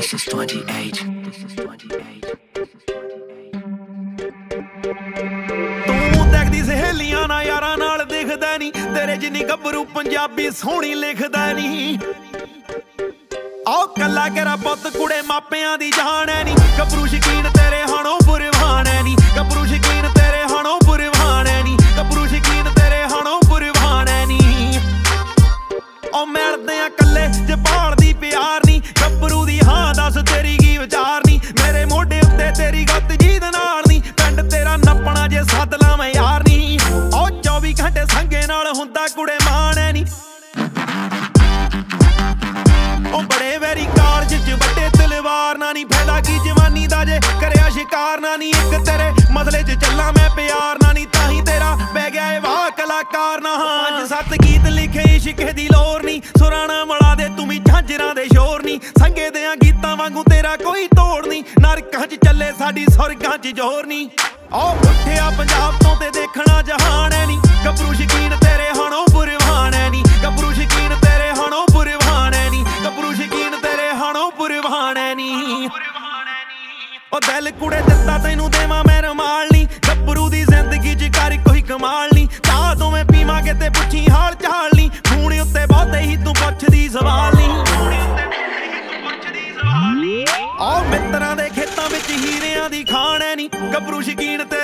This is 28. ਤੂੰ ਦੇਖਦੀ ਸਹੇਲੀਆਂ ਨਾਲ ਯਾਰਾਂ ਨਾਲ ਦਿਖਦਾ ਨੀ, ਤੇਰੇ ਜਿੰਨੀ ਗੱਭਰੂ ਪੰਜਾਬੀ ਸੋਹਣੀ ਲਿਖਦਾ ਨੀ। ਆਹ ਕੱਲਾ ਕੇਰਾ ਪੁੱਤ ਕੁੜੇ ਮਾਪਿਆਂ ਦੀ ਜਾਣ ਐ ਨੀ, ਗੱਭਰੂ ਸ਼ਕੀਨ ਤੇਰੇ ਹਾਣੋਂ ਬੁਰਹਾਨ ਐ ਨੀ, ਗੱਭਰੂ ਸ਼ਕੀਨ ਤੇਰੇ ਹਾਣੋਂ ਬੁਰਹਾਨ ਐ ਨੀ, ਗੱਭਰੂ ਸ਼ਕੀਨ ਤੇਰੇ ਹਾਣੋਂ ਬੁਰਹਾਨ ਐ ਨੀ। ਉਹ ਮਿਲਦੇ ਆ ਕੱਲੇ ਜੇ ਭਾਲਦੀ ਪਿਆਰ ਨੀ, ਗੱਭਰੂ ਦੀ ਹਾਂ ਦੱਸ ਤੇਰੀ ਕੀ ਵਿਚਾਰ ਨੀ, ਮੇਰੇ ਮੋਢੇ ਉੱਤੇ ਤੇਰੀ ਗੱਤ ਜੀਦ ਨਾਲ ਨੀ, ਪਿੰਡ ਤੇਰਾ ਨੱਪਣਾ ਜੇ ਸੱਦ ਲਾਂ ਮੈਂ ਯਾਰ ਨੀ। ਉਹ 24 ਘੰਟੇ ਸੰਗੇ ਨਾਲ ਹੁੰਦਾ ਕੁੜੇ ਮਾਣ ਐ ਨੀ। ਉਹ ਬੜੇ ਵੈਰੀ ਕਾਲਜ ਚ ਵੱਡੇ ਤਲਵਾਰ ਨਾ ਨੀ, ਫਾਇਦਾ ਕੀ ਜਵਾਨੀ ਦਾ ਜੇ ਕਰਿਆ ਸ਼ਿਕਾਰ ਨਾ ਨੀ। ਇੱਕ ਤੇਰੇ ਮਸਲੇ ਚ ਚੱਲਾਂ ਮੈਂ ਪਿਆਰ ਨਾ ਨੀ, ਤਾਂ ਹੀ ਤੇਰਾ ਪੈ ਗਿਆ ਏ ਵਾਹ ਕਲਾਕਾਰ ਨਾ। 5-7 ਗੀਤ ਲਿਖੇ ਇਸ਼ਕ ਦੀ ਲੋਰ ਨੀ, ਸੁਰਾਣਾ ਮਲਾ ਦੇ ਤੂੰ ਵੀ ਝਾਂਜਰਾਂ ਦੇ ਸ਼ੋਰ ਨੀ, ਸੰਗੇ ਦਿਆਂ ਗੀਤਾਂ ਵਾਂਗੂ ਤੇਰਾ ਕੋਈ ਤੋੜ ਨੀ, ਨਰਕਾਂ ਚ ਚੱਲੇ ਸਾਡੀ ਸੁਰਗਾਂ ਚ ਜ਼ੋਰ ਨੀ। ਆਹ ਉੱਠਿਆ ਪੰਜਾਬ ਤੋਂ ਤੇ ਦੇਖਣਾ ਜਹਾਨ ਐ ਨੀ, ਗੱਭਰੂ ਸ਼ਕੀਨ ਤੇਰੇ ਹਾਣੋਂ ਬੁਰਹਾਨ ਐ ਨੀ, ਗੱਭਰੂ ਸ਼ਕੀਨ ਤੇਰੇ ਹਾਣੋਂ ਬੁਰਹਾਨ ਐ ਨੀ, ਗੱਭਰੂ ਸ਼ਕੀਨ ਤੇਰੇ ਹਾਣੋਂ ਬੁਰਹਾਨ ਐ ਨੀ। ਉਹ ਦਿਲ ਕੁੜੇ ਦਿੱਤਾ ਤੈਨੂੰ ਦੇਵਾਂ ਮੈਂ ਰਮਾਲ ਨੀ, ਗੱਭਰੂ ਦੀ ਜ਼ਿੰਦਗੀ ਚ ਕਰ ਕੋਈ ਕਮਾਲ ਨੀ, ਚਾਹ ਦੋਵੇਂ ਪੀਵਾਂਗੇ ਤੇ ਪੁੱਛੀ ਹਾਲ ਚਾਲ ਨੀ, ਫੋਨ ਉੱਤੇ ਬਹੁਤੇ ਹੀ ਤੂੰ ਪੁੱਛਦੀ ਸਵਾਲ ਨੀ। ਆਹ ਮਿੱਤਰਾਂ ਦੇ ਖੇਤਾਂ ਵਿੱਚ ਹੀਰਿਆਂ ਦੀ ਖਾਣ ਐ ਨੀ, ਗੱਭਰੂ ਸ਼ਕੀਨ ਤੇ